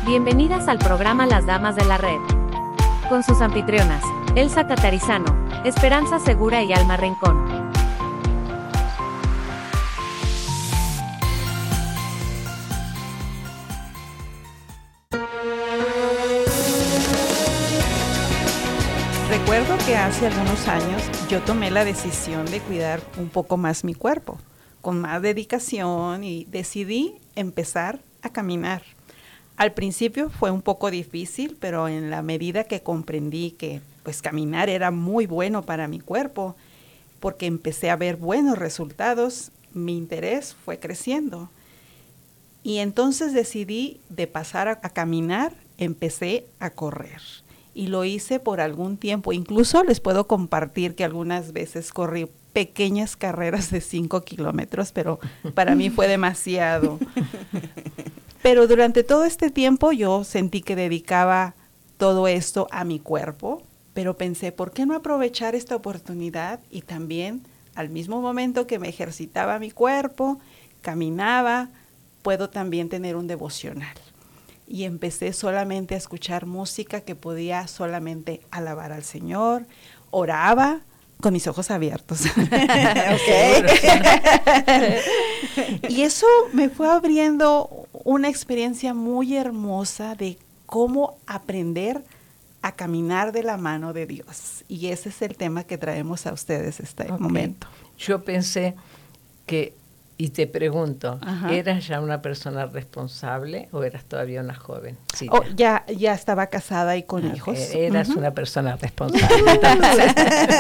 Bienvenidas al programa Las Damas de la Red. Con sus anfitrionas, Elsa Catarizano, Esperanza Segura y Alma Rincón. Recuerdo que hace algunos años yo tomé la decisión de cuidar un poco más mi cuerpo, con más dedicación, y decidí empezar a caminar. Al principio fue un poco difícil, pero en la medida que comprendí que pues caminar era muy bueno para mi cuerpo, porque empecé a ver buenos resultados, mi interés fue creciendo. Y entonces decidí de pasar a caminar, empecé a correr. Y lo hice por algún tiempo. Incluso les puedo compartir que algunas veces corrí pequeñas carreras de 5 kilómetros, pero para mí fue demasiado. Pero durante todo este tiempo yo sentí que dedicaba todo esto a mi cuerpo, pero pensé, ¿por qué no aprovechar esta oportunidad? Y también, al mismo momento que me ejercitaba mi cuerpo, caminaba, puedo también tener un devocional. Y empecé solamente a escuchar música que podía solamente alabar al Señor, oraba con mis ojos abiertos. Y eso me fue abriendo una experiencia muy hermosa de cómo aprender a caminar de la mano de Dios. Y ese es el tema que traemos a ustedes este momento. Yo pensé que, y te pregunto, Ajá. ¿eras ya una persona responsable o eras todavía una joven? Sí, Oh, ya estaba casada y con hijos. Eras Uh-huh. una persona responsable. Entonces,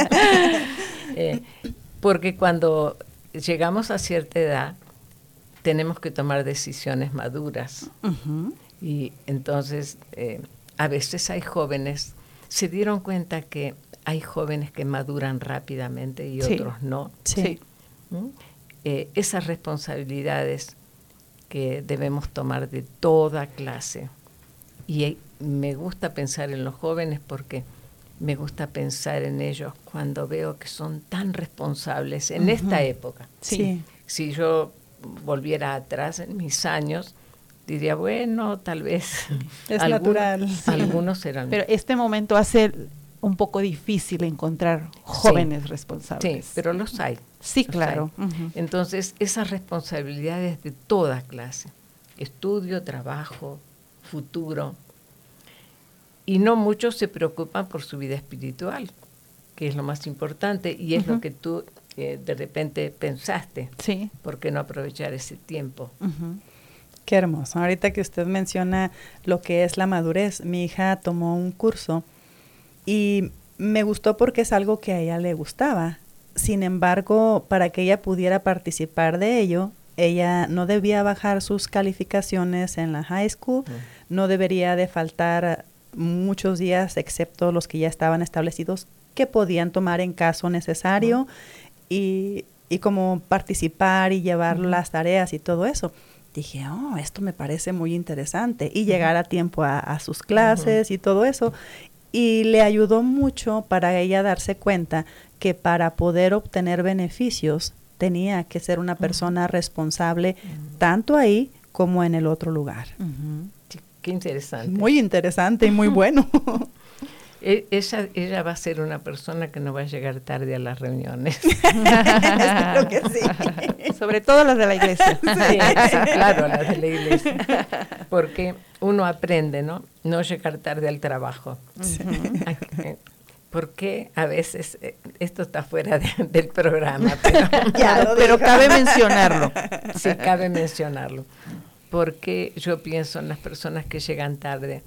porque cuando llegamos a cierta edad, tenemos que tomar decisiones maduras. Uh-huh. Y entonces, a veces hay jóvenes, se dieron cuenta que hay jóvenes que maduran rápidamente y Sí. otros no. Sí. ¿Mm? Esas responsabilidades que debemos tomar de toda clase. Y me gusta pensar en los jóvenes porque me gusta pensar en ellos cuando veo que son tan responsables en esta época. Sí. Si yo volviera atrás en mis años, diría, bueno, tal vez Es natural. Algunos eran. Pero este momento hace un poco difícil encontrar jóvenes responsables. Sí, pero los hay. Sí, los claro. hay. Uh-huh. Entonces, esas responsabilidades de toda clase, estudio, trabajo, futuro, y no muchos se preocupan por su vida espiritual, que es lo más importante, y es lo que tú de repente pensaste. Sí. ¿Por qué no aprovechar ese tiempo? Uh-huh. Qué hermoso. Ahorita que usted menciona lo que es la madurez, mi hija tomó un curso y me gustó porque es algo que a ella le gustaba. Sin embargo, para que ella pudiera participar de ello, ella no debía bajar sus calificaciones en la high school, no debería de faltar muchos días, excepto los que ya estaban establecidos, que podían tomar en caso necesario, y como participar y llevar las tareas y todo eso. Dije, esto me parece muy interesante, y llegar a tiempo a sus clases y todo eso. Y le ayudó mucho para ella darse cuenta que para poder obtener beneficios tenía que ser una persona responsable tanto ahí como en el otro lugar. Uh-huh. Sí, qué interesante. Muy interesante y muy bueno. Ella va a ser una persona que no va a llegar tarde a las reuniones. Espero que sí. Sobre todo las de la iglesia. Sí, claro, las de la iglesia. Porque uno aprende, ¿no? No llegar tarde al trabajo. Sí. Porque a veces, esto está fuera del programa, pero cabe mencionarlo. Sí, cabe mencionarlo. Porque yo pienso en las personas que llegan tarde.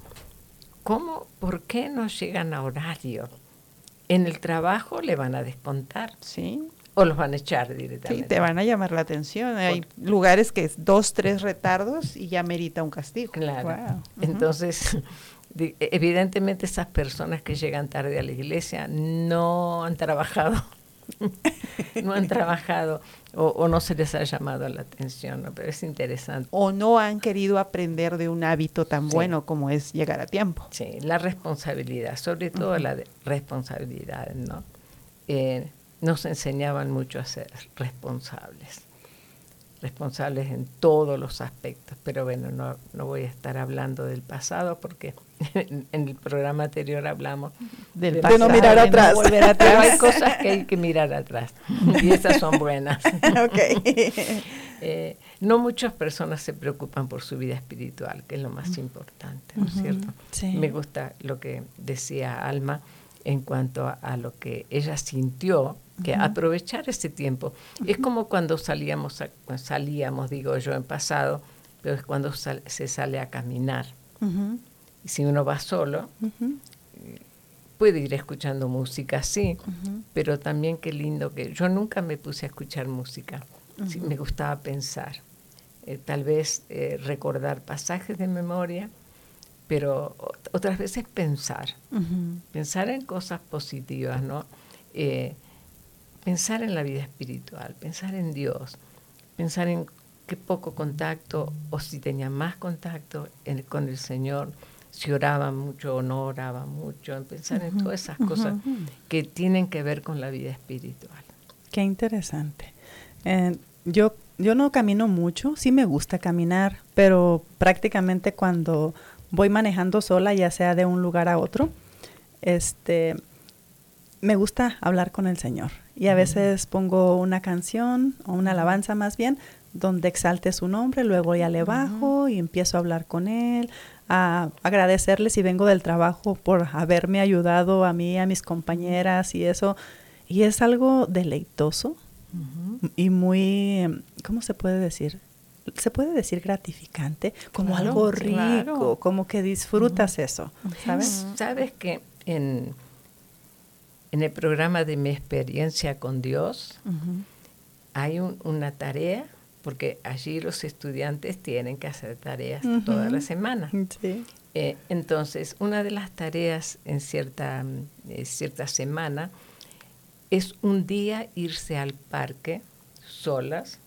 ¿Por qué no llegan a horario? En el trabajo le van a descontar. Sí. O los van a echar directamente. Sí, te van a llamar la atención. Hay lugares que es 2, 3 retardos y ya merita un castigo. Claro. Wow. Uh-huh. Entonces, evidentemente esas personas que llegan tarde a la iglesia no han trabajado. No han trabajado o no se les ha llamado la atención, ¿no? Pero es interesante. O no han querido aprender de un hábito tan bueno como es llegar a tiempo. Sí, la responsabilidad, sobre todo la responsabilidad, ¿no? Nos enseñaban mucho a ser responsables. responsables en todos los aspectos. Pero bueno, no voy a estar hablando del pasado porque en el programa anterior hablamos Del De pasado, no mirar de atrás. volver atrás. Pero hay cosas que hay que mirar atrás y esas son buenas. Ok. No muchas personas se preocupan por su vida espiritual, que es lo más importante, ¿no es cierto? Sí. Me gusta lo que decía Alma en cuanto a lo que ella sintió, que aprovechar ese tiempo. Es como cuando salíamos, digo yo, en pasado, pero es cuando se sale a caminar. Ujú, Y si uno va solo, ujú, puede ir escuchando música, sí, ujú. pero también qué lindo que... Yo nunca me puse a escuchar música, sí, me gustaba pensar, tal vez recordar pasajes de memoria, pero otras veces pensar en cosas positivas, ¿no? Pensar en la vida espiritual, pensar en Dios, pensar en qué poco contacto, o si tenía más contacto con el Señor, si oraba mucho o no oraba mucho, en pensar en todas esas cosas que tienen que ver con la vida espiritual. Qué interesante. Yo no camino mucho, sí me gusta caminar, pero prácticamente cuando voy manejando sola, ya sea de un lugar a otro, me gusta hablar con el Señor. Y a veces pongo una canción o una alabanza más bien, donde exalte su nombre, luego ya le bajo y empiezo a hablar con Él, a agradecerle si vengo del trabajo por haberme ayudado a mí, a mis compañeras y eso. Y es algo deleitoso y muy, ¿cómo se puede decir? Se puede decir gratificante, como Claro, algo rico, claro. como que disfrutas eso, ¿sabes? ¿Sabes que en el programa de Mi Experiencia con Dios hay una tarea? Porque allí los estudiantes tienen que hacer tareas toda la semana. Sí. Entonces, una de las tareas en cierta semana es un día irse al parque solas,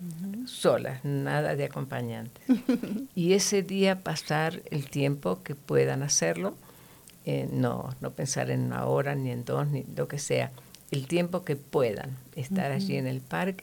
nada de acompañantes. Y ese día pasar el tiempo que puedan hacerlo, no pensar en una hora, ni en dos, ni lo que sea, el tiempo que puedan estar allí en el parque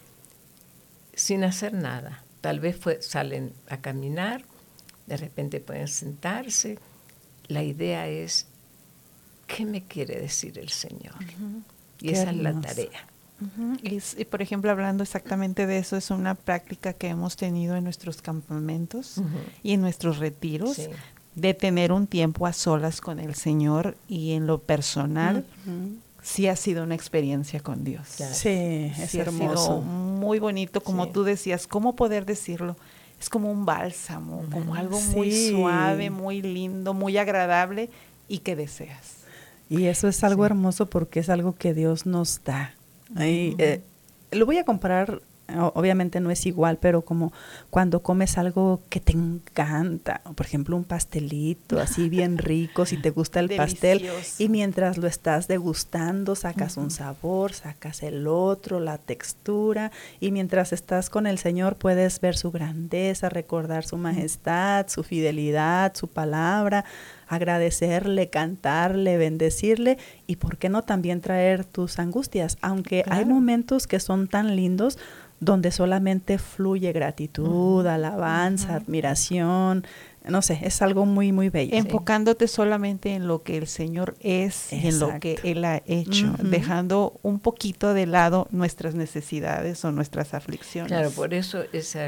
sin hacer nada. Tal vez salen a caminar, de repente pueden sentarse. La idea es, ¿qué me quiere decir el Señor? Y esa es la tarea. Y por ejemplo, hablando exactamente de eso, es una práctica que hemos tenido en nuestros campamentos y en nuestros retiros, Sí. de tener un tiempo a solas con el Señor, y en lo personal sí ha sido una experiencia con Dios. Claro. Sí, es Sí, hermoso. ha sido muy bonito, como Sí. tú decías, ¿cómo poder decirlo? Es como un bálsamo, como algo muy Sí. suave, muy lindo, muy agradable y que deseas. Y eso es algo hermoso porque es algo que Dios nos da. Y, lo voy a comparar, obviamente no es igual, pero como cuando comes algo que te encanta, por ejemplo un pastelito así bien rico, si te gusta el pastel, Delicioso. y mientras lo estás degustando sacas un sabor, sacas el otro, la textura, y mientras estás con el Señor puedes ver su grandeza, recordar su majestad, su fidelidad, su palabra, agradecerle, cantarle, bendecirle, y por qué no también traer tus angustias, aunque hay momentos que son tan lindos donde solamente fluye gratitud, alabanza, admiración, no sé, es algo muy, muy bello. Enfocándote solamente en lo que el Señor es y en lo que Exacto. Él ha hecho, dejando un poquito de lado nuestras necesidades o nuestras aflicciones. Claro, por eso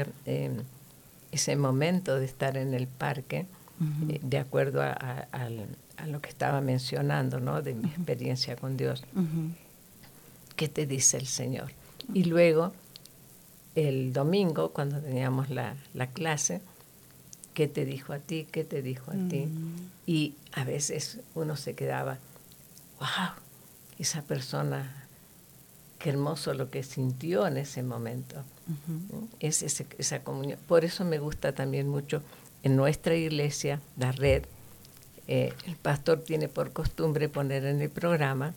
ese momento de estar en el parque, de acuerdo a lo que estaba mencionando, ¿no? De mi experiencia con Dios, ¿qué te dice el Señor? Y luego, el domingo, cuando teníamos la clase, ¿qué te dijo a ti? ¿Qué te dijo a ti? Y a veces uno se quedaba, wow, esa persona, qué hermoso lo que sintió en ese momento. Es esa comunión. Por eso me gusta también mucho en nuestra iglesia, la red, el pastor tiene por costumbre poner en el programa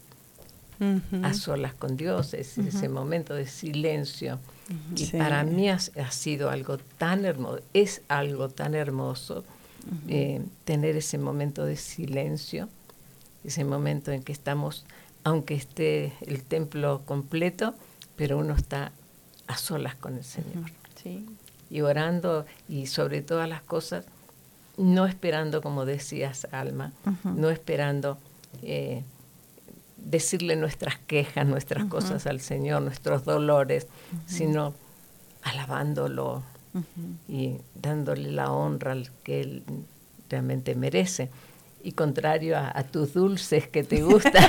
A Solas con Dios, es ese momento de silencio. Y Sí. para mí ha sido algo tan hermoso, es algo tan hermoso tener ese momento de silencio, ese momento en que estamos, aunque esté el templo completo, pero uno está a solas con el Señor. Sí. Y orando, y sobre todas las cosas, no esperando, como decías, Alma, no esperando decirle nuestras quejas, nuestras cosas al Señor, nuestros dolores, sino alabándolo y dándole la honra al que Él realmente merece. Y contrario a tus dulces que te gustan,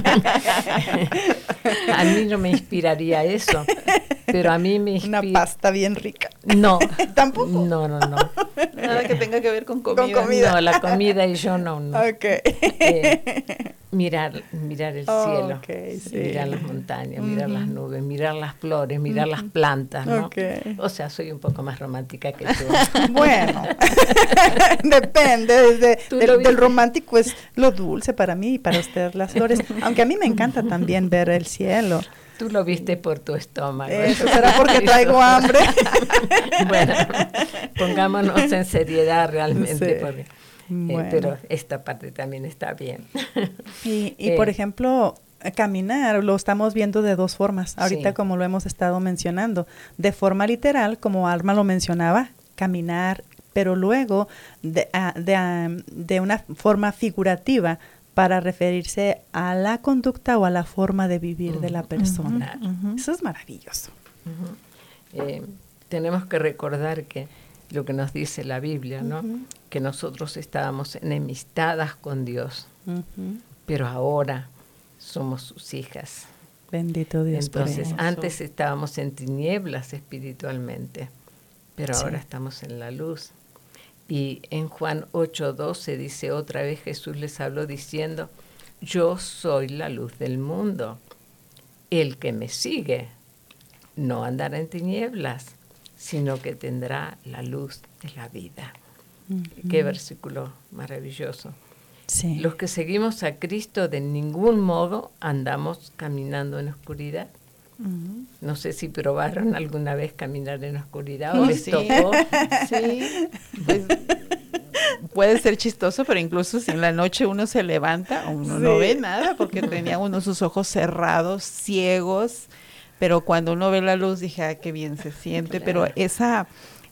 a mí no me inspiraría eso, pero a mí me inspira... Una pasta bien rica. No. ¿Tampoco? No. Nada que tenga que ver con comida. Con comida. No, la comida y yo no. Okay. Mirar el cielo, Okay, sí. mirar las montañas, mirar las nubes, mirar las flores, mirar las plantas, ¿no? Okay. O sea, soy un poco más romántica que tú. Bueno, depende. Del romántico es lo dulce para mí y para usted las flores. Aunque a mí me encanta también ver el cielo. Tú lo viste por tu estómago. Eso será porque traigo hambre. Bueno, pongámonos en seriedad realmente. Sí. Porque, Bueno. pero esta parte también está bien. Y por ejemplo, caminar lo estamos viendo de dos formas. Ahorita Sí. como lo hemos estado mencionando. De forma literal, como Alma lo mencionaba, caminar, pero luego de una forma figurativa, para referirse a la conducta o a la forma de vivir de la persona. Eso es maravilloso. Tenemos que recordar que lo que nos dice la Biblia, ¿no? Que nosotros estábamos enemistadas con Dios, pero ahora somos sus hijas. Bendito Dios. Entonces, por antes estábamos en tinieblas espiritualmente, pero Sí. ahora estamos en la luz. Y en Juan 8:12 dice, otra vez Jesús les habló diciendo, yo soy la luz del mundo. El que me sigue no andará en tinieblas, sino que tendrá la luz de la vida. Qué versículo maravilloso. Sí. Los que seguimos a Cristo de ningún modo andamos caminando en oscuridad. No sé si probaron alguna vez caminar en oscuridad o les tocó. Sí, pues puede ser chistoso, pero incluso si en la noche uno se levanta, uno no ve nada porque tenía uno sus ojos cerrados, ciegos, pero cuando uno ve la luz dije, ah, qué bien se siente, pero esa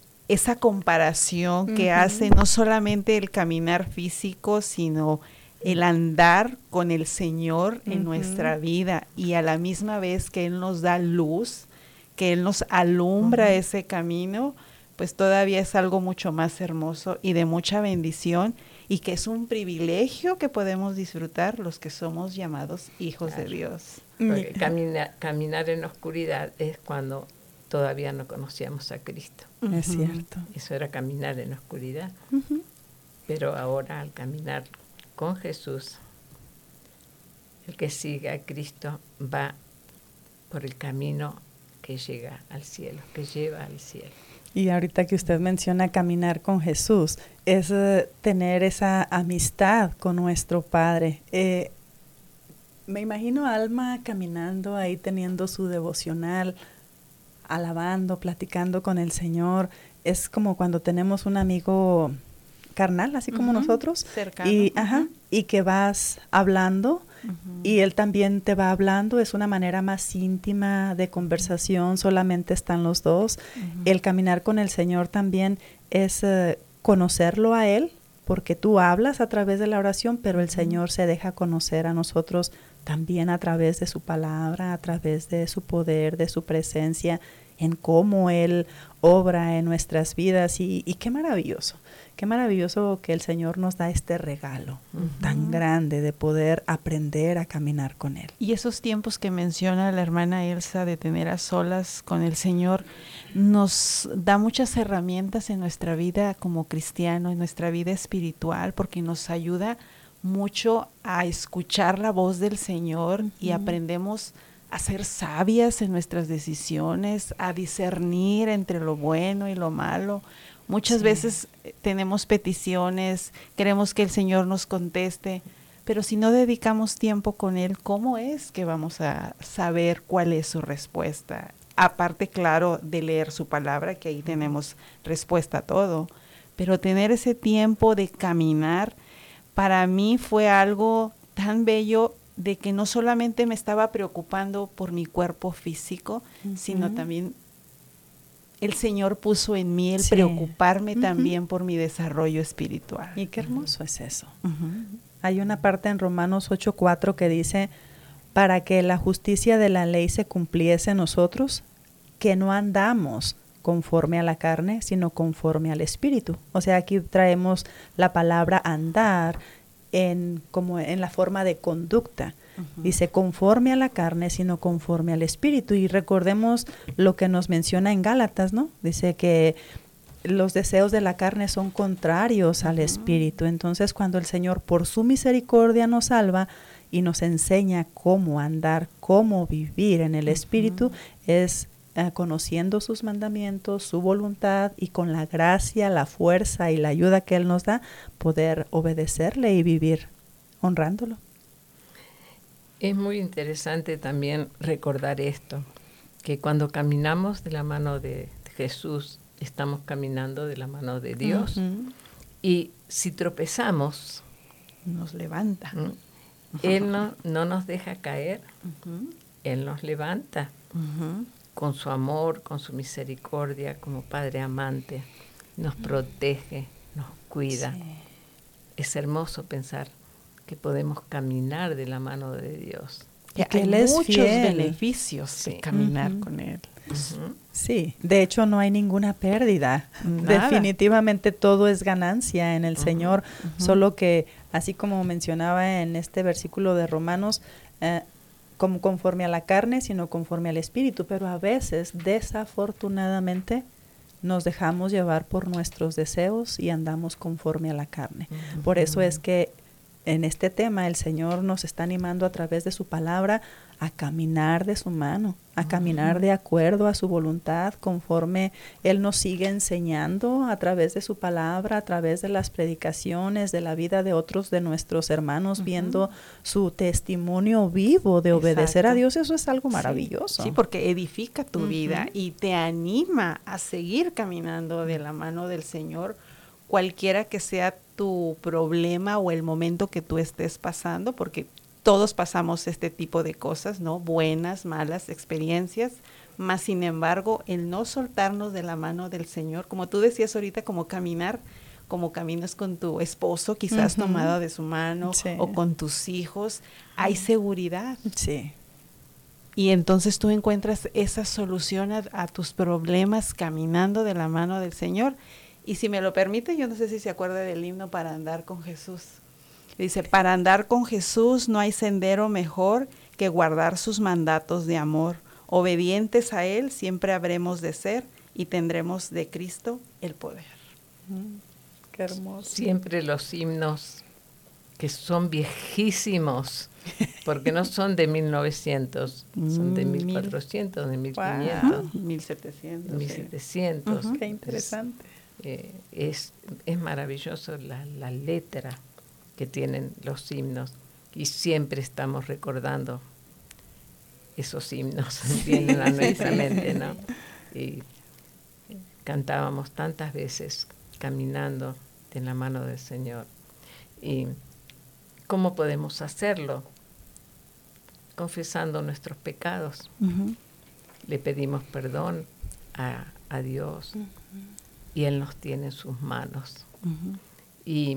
comparación que hace no solamente el caminar físico, sino el andar con el Señor en nuestra vida y a la misma vez que Él nos da luz, que Él nos alumbra ese camino, pues todavía es algo mucho más hermoso y de mucha bendición y que es un privilegio que podemos disfrutar los que somos llamados hijos de Dios. Porque caminar en oscuridad es cuando todavía no conocíamos a Cristo. Es cierto. Eso era caminar en oscuridad. Pero ahora al caminar con Jesús, el que sigue a Cristo va por el camino que llega al cielo, que lleva al cielo. Y ahorita que usted menciona caminar con Jesús, es tener esa amistad con nuestro Padre. Me imagino a Alma caminando ahí teniendo su devocional, alabando, platicando con el Señor. Es como cuando tenemos un amigo carnal, así como nosotros, cercano. Y que vas hablando y él también te va hablando. Es una manera más íntima de conversación, solamente están los dos. El caminar con el Señor también es conocerlo a Él, porque tú hablas a través de la oración, pero el Señor se deja conocer a nosotros también a través de su palabra, a través de su poder, de su presencia, en cómo Él obra en nuestras vidas. Y qué maravilloso que el Señor nos da este regalo tan grande de poder aprender a caminar con Él. Y esos tiempos que menciona la hermana Elsa de tener a solas con el Señor nos da muchas herramientas en nuestra vida como cristiano, en nuestra vida espiritual, porque nos ayuda mucho a escuchar la voz del Señor y aprendemos a ser sabias en nuestras decisiones, a discernir entre lo bueno y lo malo. Muchas veces tenemos peticiones, queremos que el Señor nos conteste, pero si no dedicamos tiempo con Él, ¿cómo es que vamos a saber cuál es su respuesta? Aparte, claro, de leer su palabra, que ahí tenemos respuesta a todo, pero tener ese tiempo de caminar, para mí fue algo tan bello de que no solamente me estaba preocupando por mi cuerpo físico, sino también el Señor puso en mí el Sí. preocuparme también por mi desarrollo espiritual. Y qué hermoso es eso. Ujú. Hay una parte en Romanos 8:4 que dice, para que la justicia de la ley se cumpliese en nosotros, que no andamos conforme a la carne, sino conforme al Espíritu. O sea, aquí traemos la palabra andar como en la forma de conducta. Dice conforme a la carne, sino conforme al Espíritu. Y recordemos lo que nos menciona en Gálatas, ¿no? Dice que los deseos de la carne son contrarios al Espíritu. Entonces, cuando el Señor por su misericordia nos salva y nos enseña cómo andar, cómo vivir en el Espíritu, es conociendo sus mandamientos, su voluntad, y con la gracia, la fuerza y la ayuda que Él nos da, poder obedecerle y vivir honrándolo. Es muy interesante también recordar esto, que cuando caminamos de la mano de Jesús, estamos caminando de la mano de Dios. Ujú. Y si tropezamos, Nos levanta. Él no nos deja caer, Ujú. Él nos levanta Ujú. con su amor, con su misericordia, como Padre amante, nos protege, nos cuida. Sí. Es hermoso pensar que podemos caminar de la mano de Dios. Y que hay Él es muchos fiel. beneficios Sí. de caminar Ujú. con Él. Ujú. Sí, de hecho no hay ninguna pérdida. Nada. Definitivamente todo es ganancia en el Ujú, Señor, ujú. solo que así como mencionaba en este versículo de Romanos, como conforme a la carne, sino conforme al Espíritu, pero a veces, desafortunadamente, nos dejamos llevar por nuestros deseos y andamos conforme a la carne. Ujú. Por eso es que en este tema el Señor nos está animando a través de su palabra a caminar de su mano, a caminar de acuerdo a su voluntad, conforme Él nos sigue enseñando a través de su palabra, a través de las predicaciones, de la vida de otros de nuestros hermanos, viendo su testimonio vivo de obedecer a Exacto. Dios. Eso es algo maravilloso. Sí, porque edifica tu Ujú. vida y te anima a seguir caminando de la mano del Señor, cualquiera que sea tu problema o el momento que tú estés pasando, porque todos pasamos este tipo de cosas, ¿no? Buenas, malas experiencias, más sin embargo, el no soltarnos de la mano del Señor, como tú decías ahorita, como caminas con tu esposo, quizás Ujú. tomado de su mano, Sí. o con tus hijos, hay seguridad. Sí. Y entonces tú encuentras esa solución a tus problemas caminando de la mano del Señor. Y si me lo permite, yo no sé si se acuerda del himno Para andar con Jesús. Dice, para andar con Jesús no hay sendero mejor que guardar sus mandatos de amor. Obedientes a Él siempre habremos de ser y tendremos de Cristo el poder. Qué hermoso. Siempre los himnos que son viejísimos, porque no son de 1900, son de 1400, de 1500, 1700. 1700. Qué interesante. Es maravilloso la letra que tienen los himnos, y siempre estamos recordando esos himnos, vienen a nuestra mente, ¿no? Y cantábamos tantas veces caminando de la mano del Señor. ¿Y cómo podemos hacerlo? Confesando nuestros pecados. Uh-huh. Le pedimos perdón a Dios, y Él nos tiene en sus manos. Uh-huh. Y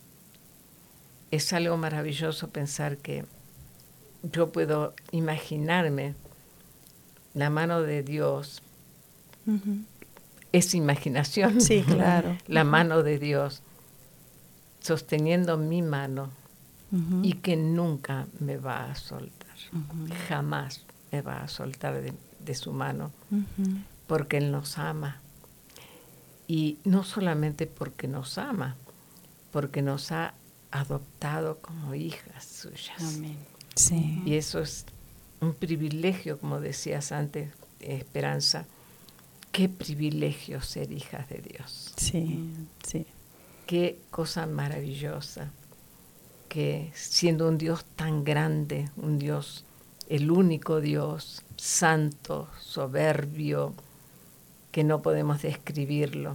es algo maravilloso pensar que yo puedo imaginarme la mano de Dios. Ujú. Es imaginación. Sí, claro. La mano de Dios sosteniendo mi mano, Uh-huh. y que nunca me va a soltar. Uh-huh. Jamás me va a soltar de su mano, Ujú. porque Él nos ama. Y no solamente porque nos ama, porque nos ha adoptado como hijas suyas. Amén. Sí. Y eso es un privilegio, como decías antes, Esperanza. Qué privilegio ser hijas de Dios. Sí, sí. Qué cosa maravillosa, que siendo un Dios tan grande, un Dios, el único Dios, santo, soberbio, que no podemos describirlo,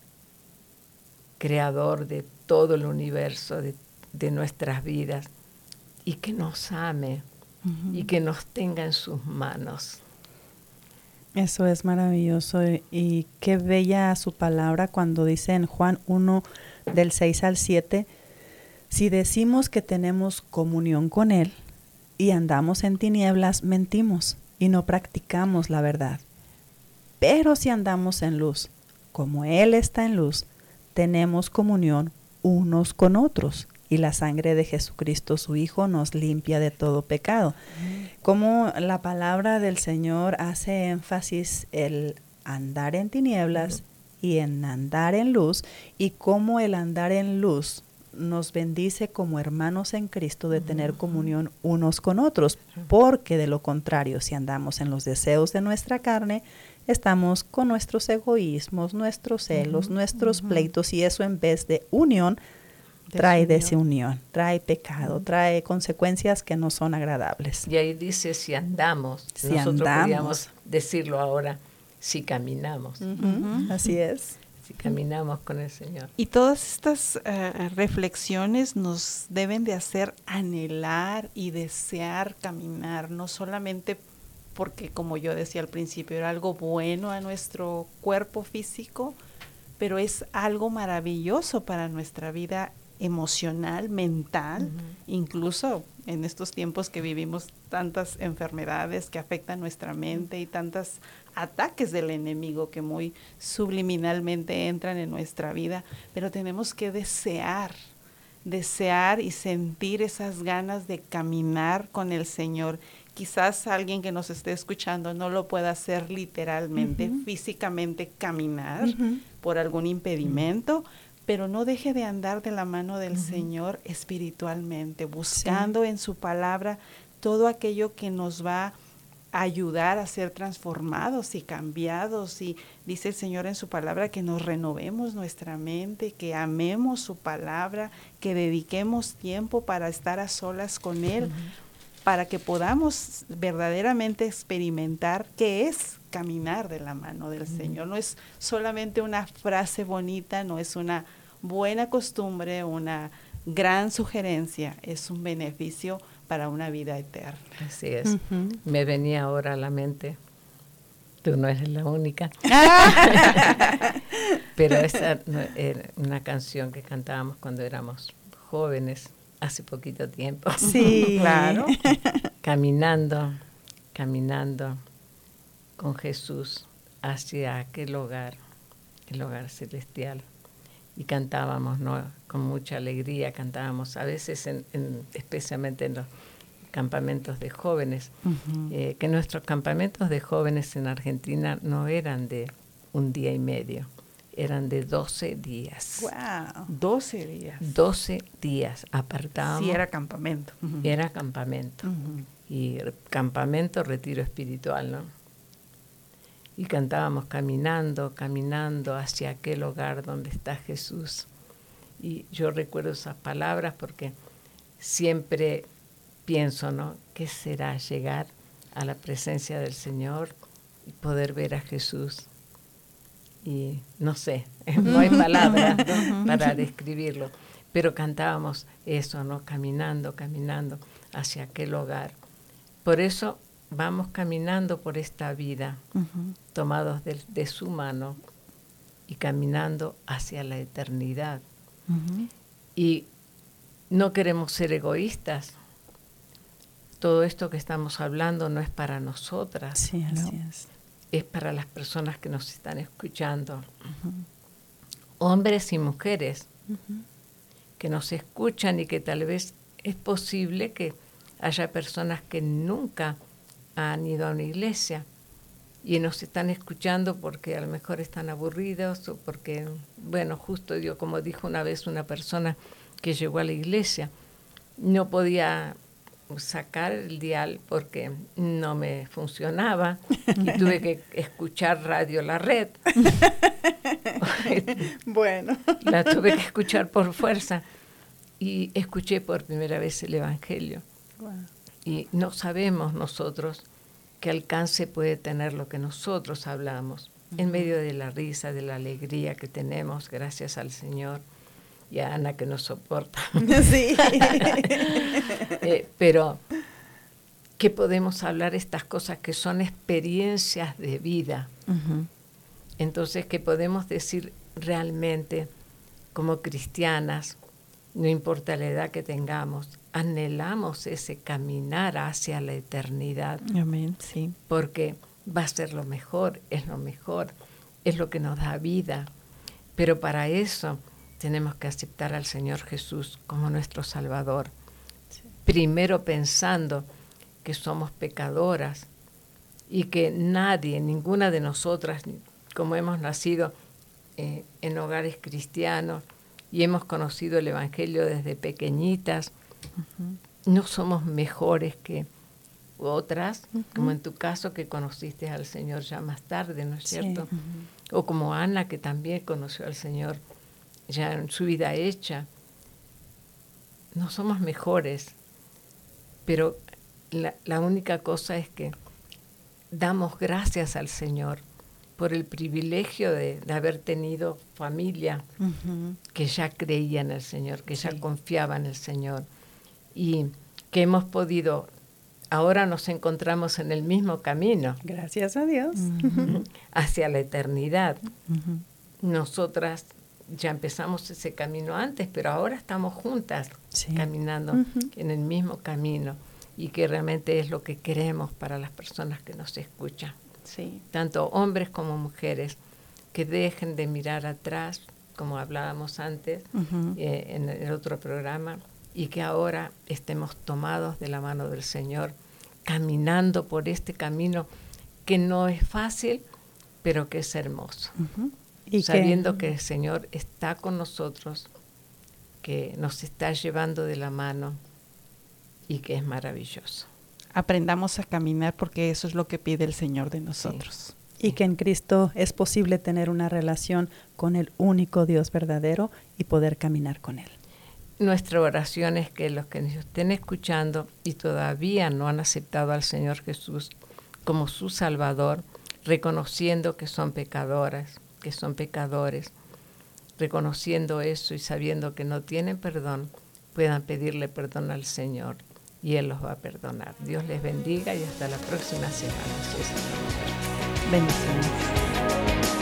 creador de todo el universo, de nuestras vidas, y que nos ame, Uh-huh. y que nos tenga en sus manos. Eso es maravilloso y qué bella su palabra cuando dice en Juan 1 del 6 al 7, si decimos que tenemos comunión con Él y andamos en tinieblas, mentimos y no practicamos la verdad. Pero si andamos en luz, como Él está en luz, tenemos comunión unos con otros y la sangre de Jesucristo, su Hijo, nos limpia de todo pecado. Como la palabra del Señor hace énfasis el andar en tinieblas y en andar en luz, y cómo el andar en luz nos bendice como hermanos en Cristo de tener comunión unos con otros, porque de lo contrario, si andamos en los deseos de nuestra carne, estamos con nuestros egoísmos, nuestros celos, nuestros pleitos, y eso en vez de unión, trae desunión, trae pecado, trae consecuencias que no son agradables. Y ahí dice si andamos, si nosotros andamos. podríamos decirlo ahora, si caminamos. Así es. Si caminamos con el Señor. Y todas estas reflexiones nos deben de hacer anhelar y desear caminar, no solamente porque, como yo decía al principio, era algo bueno a nuestro cuerpo físico, pero es algo maravilloso para nuestra vida emocional, mental, incluso en estos tiempos que vivimos tantas enfermedades que afectan nuestra mente y tantos ataques del enemigo que muy subliminalmente entran en nuestra vida, pero tenemos que desear y sentir esas ganas de caminar con el Señor. Quizás alguien que nos esté escuchando no lo pueda hacer literalmente, físicamente caminar por algún impedimento, pero no deje de andar de la mano del Señor espiritualmente, buscando en su palabra todo aquello que nos va a ayudar a ser transformados y cambiados. Y dice el Señor en su palabra que nos renovemos nuestra mente, que amemos su palabra, que dediquemos tiempo para estar a solas con Él, para que podamos verdaderamente experimentar qué es caminar de la mano del Señor. No es solamente una frase bonita, no es una buena costumbre, una gran sugerencia, es un beneficio para una vida eterna. Así es. Me venía ahora a la mente, tú no eres la única, pero esa era una canción que cantábamos cuando éramos jóvenes, hace poquito tiempo. Sí, claro. Caminando con Jesús hacia aquel hogar, el hogar celestial. Y cantábamos, ¿no? Con mucha alegría, cantábamos, a veces especialmente en los campamentos de jóvenes, que nuestros campamentos de jóvenes en Argentina no eran de un día y medio, eran de 12 días. ¡Wow! 12 días. 12 días apartábamos. Sí, era campamento. Era campamento. Y campamento, retiro espiritual, ¿no? Y cantábamos caminando hacia aquel hogar donde está Jesús. Y yo recuerdo esas palabras porque siempre pienso, ¿no? ¿Qué será llegar a la presencia del Señor y poder ver a Jesús? Y no sé, no hay palabras para describirlo, pero cantábamos eso, ¿no? Caminando hacia aquel hogar. Por eso vamos caminando por esta vida, tomados de su mano y caminando hacia la eternidad. Y no queremos ser egoístas. Todo esto que estamos hablando no es para nosotras. Sí, así es. Es para las personas que nos están escuchando. Hombres y mujeres que nos escuchan y que tal vez es posible que haya personas que nunca han ido a una iglesia y nos están escuchando porque a lo mejor están aburridos o porque, bueno, justo yo, como dijo una vez una persona que llegó a la iglesia, no podía sacar el dial porque no me funcionaba y tuve que escuchar Radio La Red. Bueno. La tuve que escuchar por fuerza y escuché por primera vez el Evangelio. Wow. Y no sabemos nosotros qué alcance puede tener lo que nosotros hablamos en medio de la risa, de la alegría que tenemos, gracias al Señor y a Ana que nos soporta. Sí. Pero que podemos hablar estas cosas que son experiencias de vida. Entonces, que podemos decir realmente, como cristianas, no importa la edad que tengamos, anhelamos ese caminar hacia la eternidad. Amén, sí. Porque va a ser lo mejor, es lo que nos da vida. Pero para eso tenemos que aceptar al Señor Jesús como nuestro Salvador. Sí. Primero pensando que somos pecadoras y que nadie, ninguna de nosotras, como hemos nacido en hogares cristianos y hemos conocido el Evangelio desde pequeñitas, no somos mejores que otras, como en tu caso que conociste al Señor ya más tarde, ¿no es cierto? Sí. O como Ana, que también conoció al Señor ya en su vida hecha. No somos mejores, pero la única cosa es que damos gracias al Señor por el privilegio de haber tenido familia que ya creía en el Señor, que ya confiaba en el Señor, y que hemos podido, ahora nos encontramos en el mismo camino. Gracias a Dios. Hacia la eternidad. Nosotras ya empezamos ese camino antes, pero ahora estamos juntas caminando en el mismo camino, y que realmente es lo que queremos para las personas que nos escuchan. Sí. Tanto hombres como mujeres, que dejen de mirar atrás, como hablábamos antes en el otro programa, y que ahora estemos tomados de la mano del Señor, caminando por este camino que no es fácil, pero que es hermoso. Y sabiendo que el Señor está con nosotros, que nos está llevando de la mano y que es maravilloso. Aprendamos a caminar, porque eso es lo que pide el Señor de nosotros. Sí. Y que en Cristo es posible tener una relación con el único Dios verdadero y poder caminar con Él. Nuestra oración es que los que nos estén escuchando y todavía no han aceptado al Señor Jesús como su Salvador, reconociendo que son pecadoras, que son pecadores, reconociendo eso y sabiendo que no tienen perdón, puedan pedirle perdón al Señor. Y Él los va a perdonar. Dios les bendiga y hasta la próxima semana. Bendiciones.